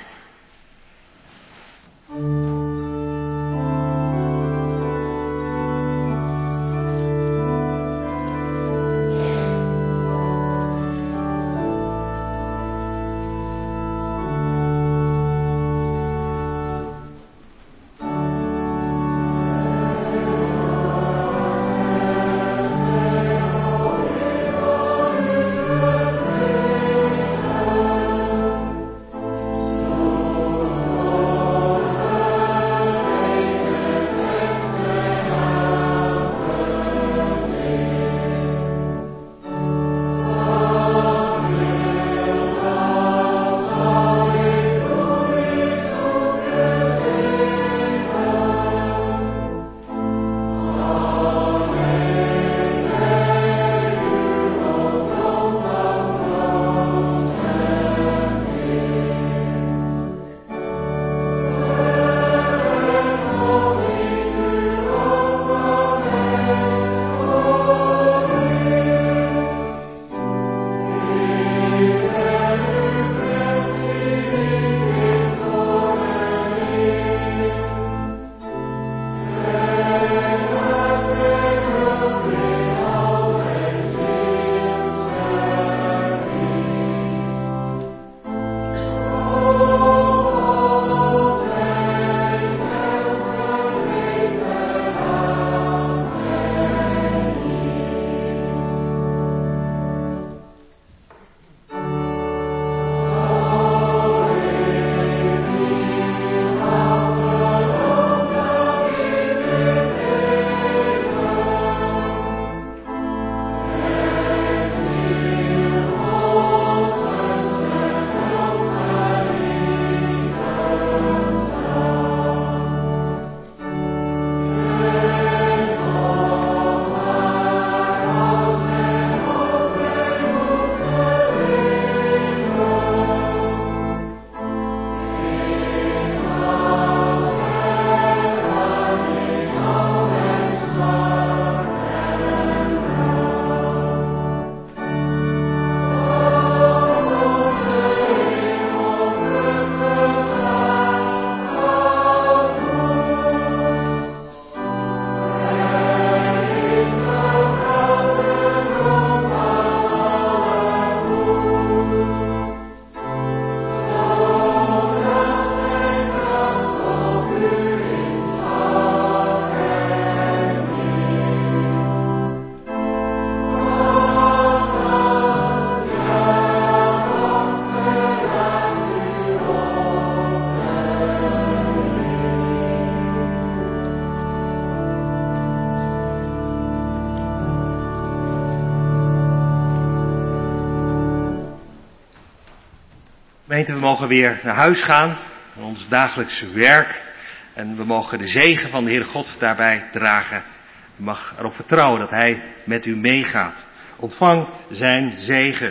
Gemeente, we mogen weer naar huis gaan, naar ons dagelijkse werk. En we mogen de zegen van de Heere God daarbij dragen. U mag erop vertrouwen dat Hij met u meegaat. Ontvang zijn zegen.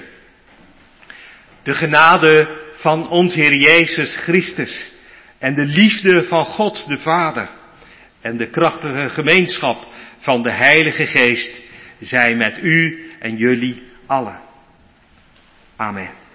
De genade van onze Heer Jezus Christus en de liefde van God de Vader en de krachtige gemeenschap van de Heilige Geest zij met u en jullie allen. Amen.